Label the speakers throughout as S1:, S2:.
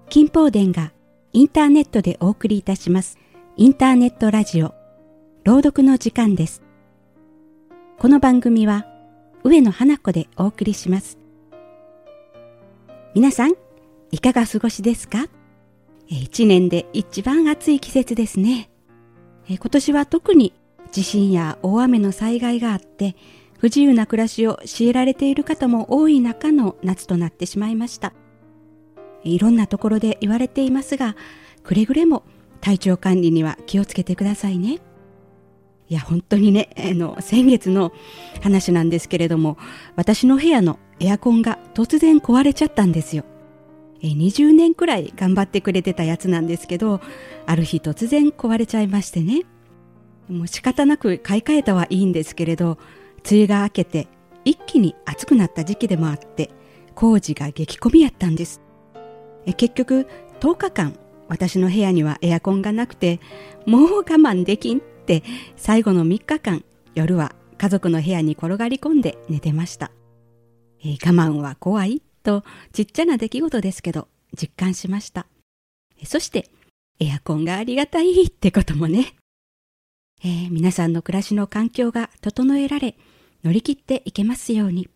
S1: 金宝殿がインターネットでお送りいたしますインターネットラジオ朗読の時間です。この番組は上野花子でお送りします。皆さんいかが過ごしですか？一年で一番暑い季節ですね。今年は特に地震や大雨の災害があって不自由な暮らしを強いられている方も多い中の夏となってしまいました。いろんなところで言われていますが、くれぐれも体調管理には気をつけてくださいね。いや本当にね、先月の話なんですけれども、私の部屋のエアコンが突然壊れちゃったんですよ。20年くらい頑張ってくれてたやつなんですけど、ある日突然壊れちゃいましてね。もう仕方なく買い替えたはいいんですけれど、梅雨が明けて一気に暑くなった時期でもあって工事が激混みやったんです。結局10日間私の部屋にはエアコンがなくて、もう我慢できんって最後の3日間夜は家族の部屋に転がり込んで寝てました。我慢は怖いとちっちゃな出来事ですけど実感しました。そしてエアコンがありがたいってこともね。皆さんの暮らしの環境が整えられ乗り切っていけますように。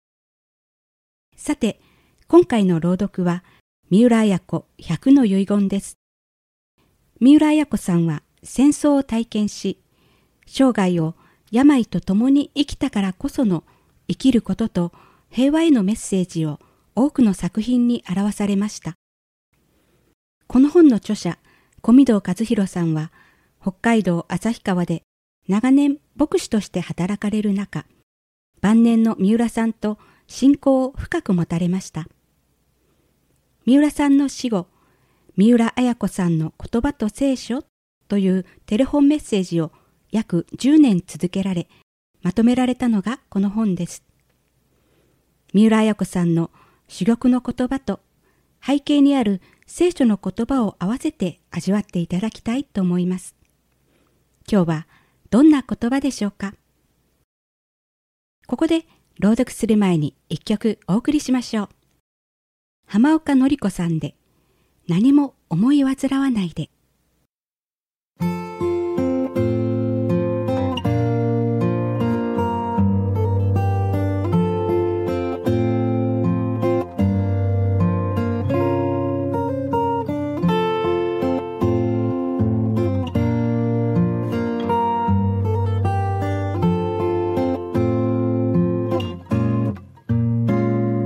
S1: さて今回の朗読は三浦綾子100の遺言です。三浦綾子さんは戦争を体験し、生涯を病と共に生きたからこその生きることと平和へのメッセージを多くの作品に表されました。この本の著者、小御堂和弘さんは、北海道旭川で長年牧師として働かれる中、晩年の三浦さんと親交を深く持たれました。三浦さんの死後、三浦綾子さんの言葉と聖書というテレフォンメッセージを約10年続けられ、まとめられたのがこの本です。三浦綾子さんの珠玉の言葉と背景にある聖書の言葉を合わせて味わっていただきたいと思います。今日はどんな言葉でしょうか？ここで朗読する前に一曲お送りしましょう。浜岡典子さんで何も思い煩わないで。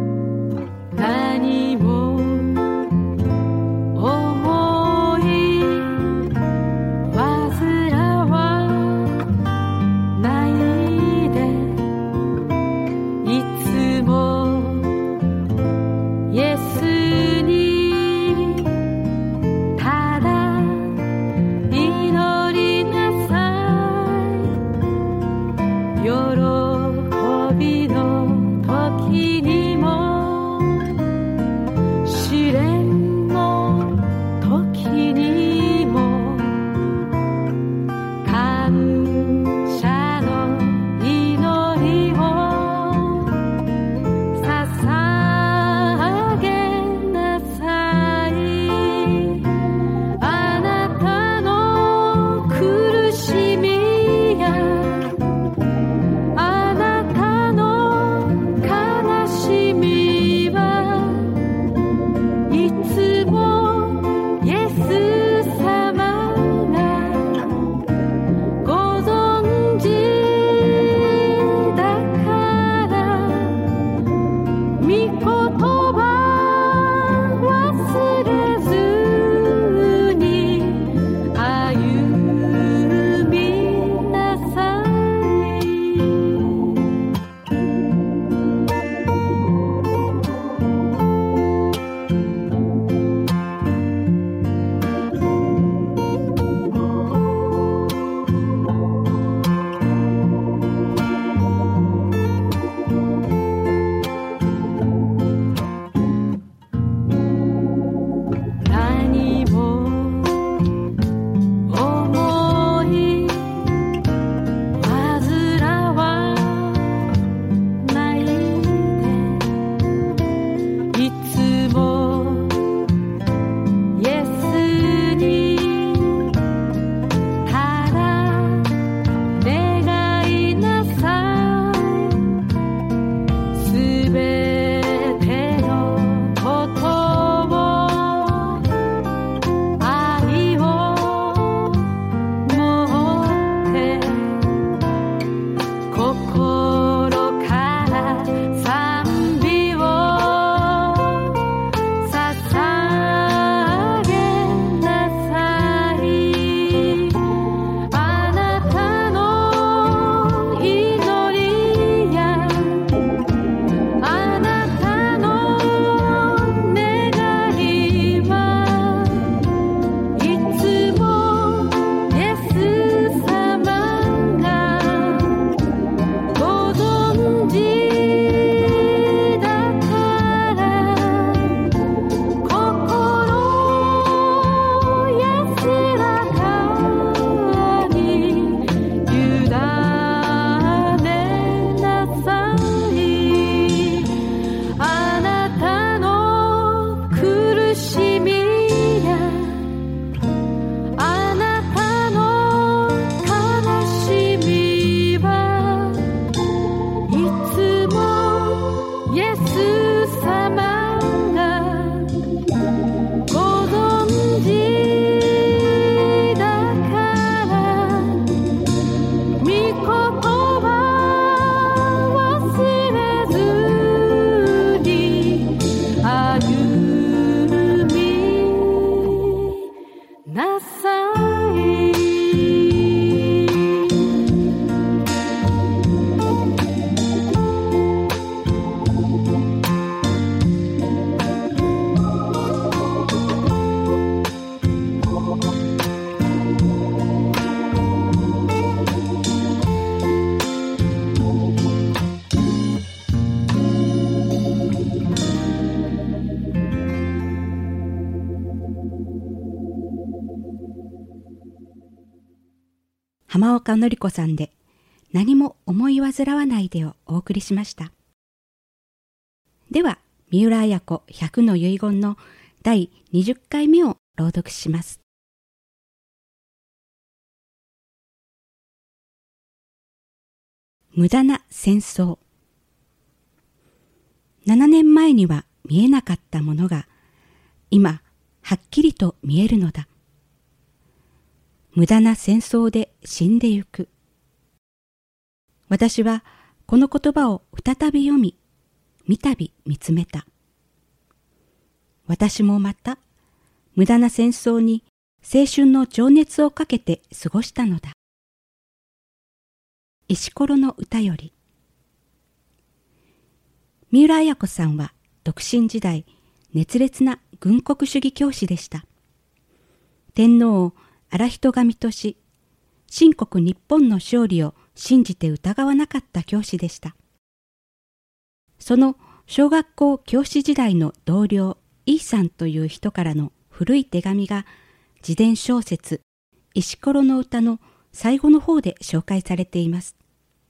S2: 何も思い
S1: 浜岡典子さんで何も思い煩わないでをお送りしました。では、三浦綾子100の遺言の第20回目を朗読します。無駄な戦争。7年前には見えなかったものが今はっきりと見えるのだ。無駄な戦争で死んでゆく。私はこの言葉を再び読み、三度見つめた。私もまた無駄な戦争に青春の情熱をかけて過ごしたのだ。石ころの歌より。三浦綾子さんは独身時代、熱烈な軍国主義教師でした。天皇を荒人神とし、秦国日本の勝利を信じて疑わなかった教師でした。その小学校教師時代の同僚、イーさんという人からの古い手紙が自伝小説、石ころの歌の最後の方で紹介されています。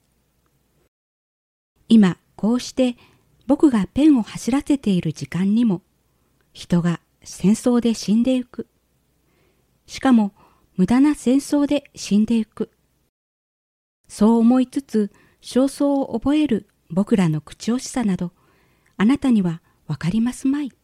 S1: 今、こうして僕がペンを走らせている時間にも、人が戦争で死んでゆく。しかも、無駄な戦争で死んでゆく。そう思いつつ、焦燥を覚える僕らの口惜しさなど、あなたにはわかりますまい。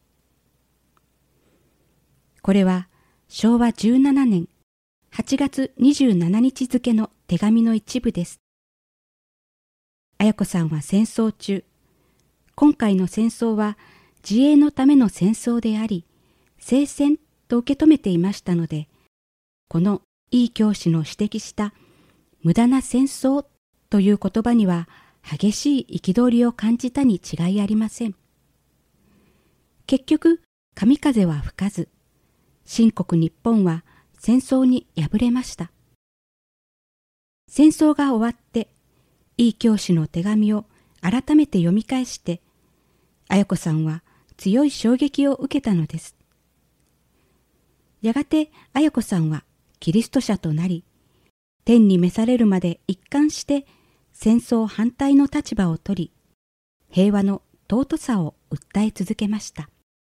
S1: これは、昭和17年8月27日付の手紙の一部です。綾子さんは戦争中、今回の戦争は自衛のための戦争であり、聖戦と受け止めていましたので、このいい教師の指摘した無駄な戦争という言葉には激しい憤りを感じたに違いありません。結局、神風は吹かず、秦国日本は戦争に敗れました。戦争が終わって、いい教師の手紙を改めて読み返して、綾子さんは強い衝撃を受けたのです。やがて綾子さんはキリスト者となり、天に召されるまで一貫して戦争反対の立場を取り、平和の尊さを訴え続けました。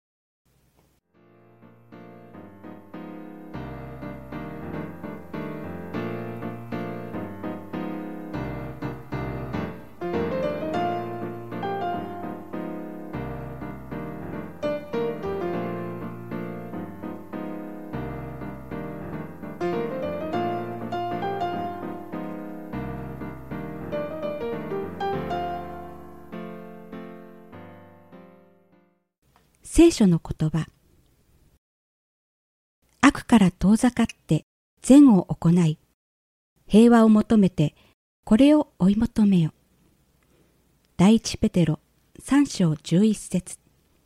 S1: 聖書の言葉。悪から遠ざかって善を行い、平和を求めてこれを追い求めよ。第一ペテロ3章11節。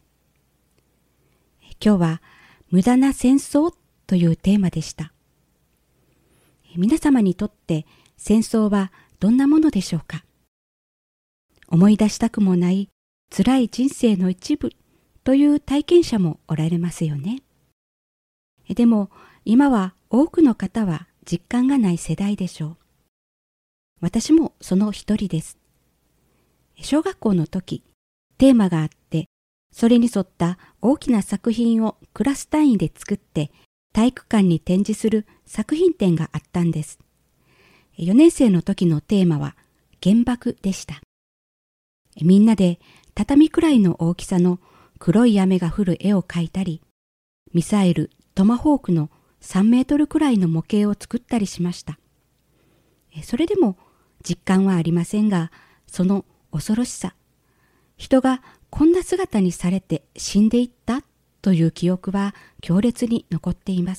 S1: 今日は無駄な戦争というテーマでした。皆様にとって戦争はどんなものでしょうか。思い出したくもない辛い人生の一部という体験者もおられますよね。でも今は多くの方は実感がない世代でしょう。私もその一人です。小学校の時、テーマがあって、それに沿った大きな作品をクラス単位で作って体育館に展示する作品展があったんです。4年生の時のテーマは原爆でした。みんなで畳くらいの大きさの黒い雨が降る絵を描いたり、ミサイル、トマホークの3メートルくらいの模型を作ったりしました。それでも実感はありませんが、その恐ろしさ、人がこんな姿にされて死んでいったという記憶は強烈に残っています。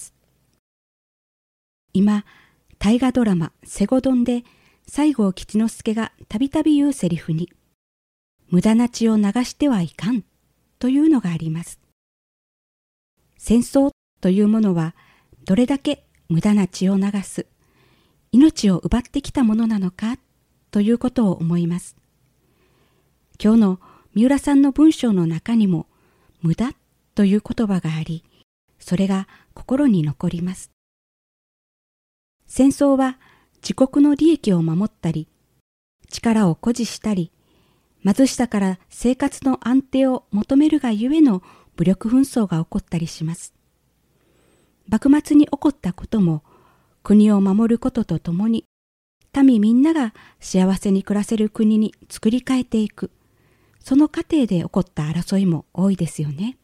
S1: 今、大河ドラマ西郷どんで西郷吉之助がたびたび言うセリフに、無駄な血を流してはいかんというのがあります。戦争というものはどれだけ無駄な血を流す、命を奪ってきたものなのかということを思います。今日の三浦さんの文章の中にも無駄という言葉があり、それが心に残ります。戦争は自国の利益を守ったり、力を誇示したり、貧しさから生活の安定を求めるがゆえの武力紛争が起こったりします。幕末に起こったことも、国を守ることとともに、民みんなが幸せに暮らせる国に作り変えていく、その過程で起こった争いも多いですよね。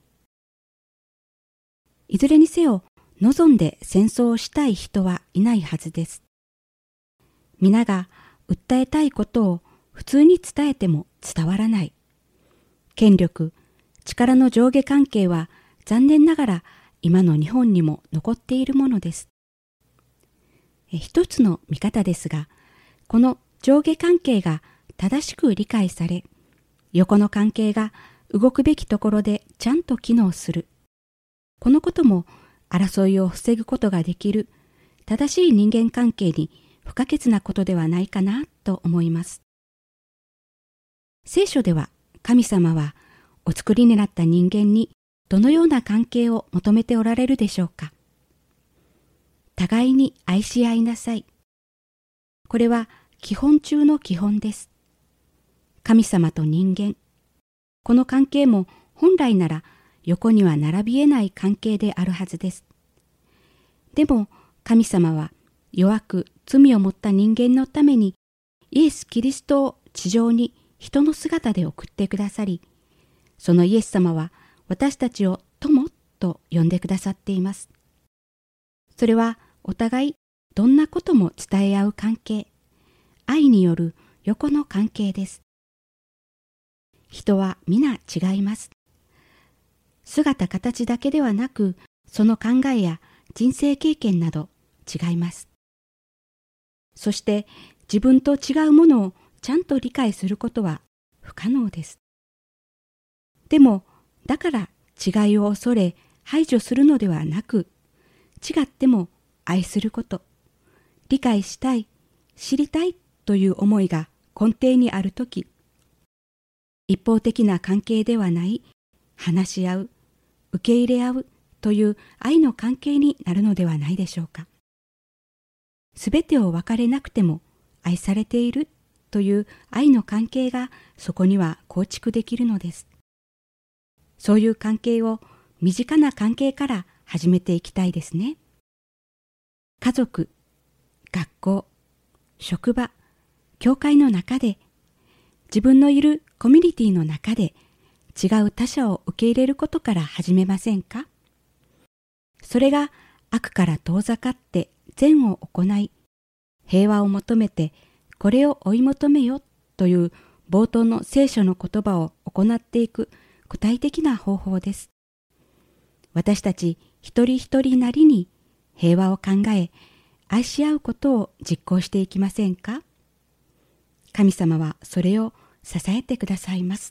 S1: いずれにせよ、望んで戦争をしたい人はいないはずです。皆が訴えたいことを普通に伝えても伝わらない。権力、力の上下関係は残念ながら今の日本にも残っているものです。一つの見方ですが、この上下関係が正しく理解され、横の関係が動くべきところでちゃんと機能する。このことも争いを防ぐことができる正しい人間関係に不可欠なことではないかなと思います。聖書では神様はお作りになった人間にどのような関係を求めておられるでしょうか。互いに愛し合いなさい。これは基本中の基本です。神様と人間、この関係も本来なら横には並び得ない関係であるはずです。でも神様は弱く罪を持った人間のためにイエス・キリストを地上に人の姿で送ってくださり、そのイエス様は私たちを友と呼んでくださっています。それはお互いどんなことも伝え合う関係、愛による横の関係です。人は皆違います。姿形だけではなく、その考えや人生経験など違います。そして自分と違うものをちゃんと理解することは不可能です。でも、だから違いを恐れ排除するのではなく、違っても愛すること、理解したい、知りたいという思いが根底にあるとき、一方的な関係ではない話し合う、受け入れ合うという愛の関係になるのではないでしょうか。すべてを分かれなくても愛されているという愛の関係がそこには構築できるのです。そういう関係を身近な関係から始めていきたいですね。家族、学校、職場、教会の中で、自分のいるコミュニティの中で違う他者を受け入れることから始めませんか？それが悪から遠ざかって善を行い、平和を求めてこれを追い求めよという冒頭の聖書の言葉を行っていく具体的な方法です。私たち一人一人なりに平和を考え、愛し合うことを実行していきませんか？神様はそれを支えてくださいます。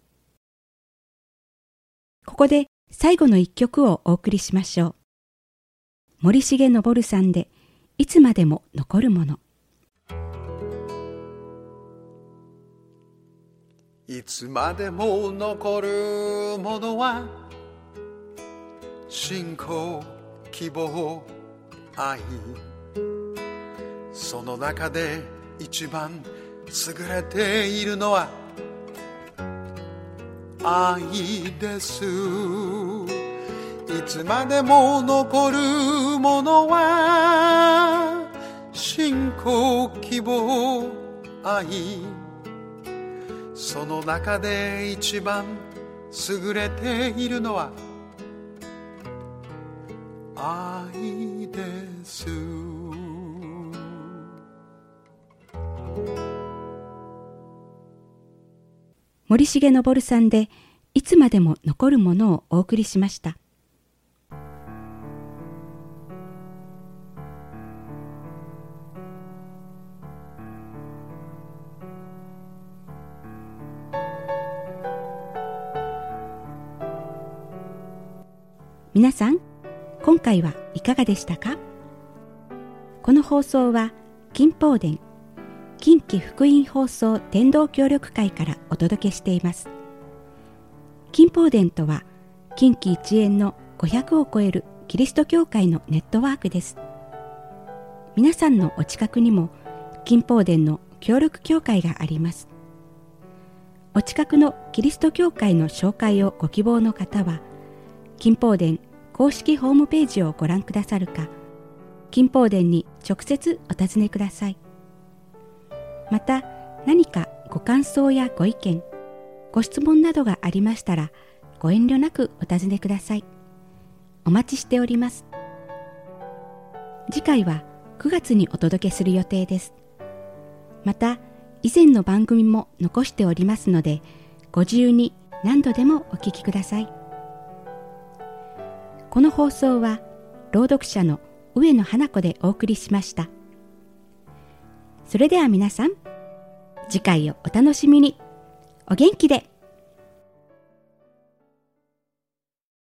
S1: ここで最後の一曲をお送りしましょう。森重昇さんで、いつまでも残るもの。
S2: いつまでも残るものは信仰、希望、愛。その中で一番優れているのは愛です。いつまでも残るものは信仰、希望、愛。その中で一番優れているのは愛です。
S1: 森重昇さんで、いつまでも残るものをお送りしました。皆さん、今回はいかがでしたか？この放送は金宝殿近畿福音放送伝道協力会からお届けしています。金宝殿とは近畿一円の500を超えるキリスト教会のネットワークです。 皆さんのお近くにも金宝殿の協力協会があります。お近くのキリスト教会の紹介をご希望の方は、金宝殿公式ホームページをご覧くださるか、金宝殿に直接お尋ねください。また、何かご感想やご意見、ご質問などがありましたら、ご遠慮なくお尋ねください。お待ちしております。次回は9月にお届けする予定です。また、以前の番組も残しておりますので、ご自由に何度でもお聞きください。この放送は、朗読者の上野花子でお送りしました。それでは皆さん、次回をお楽しみに。お元気で。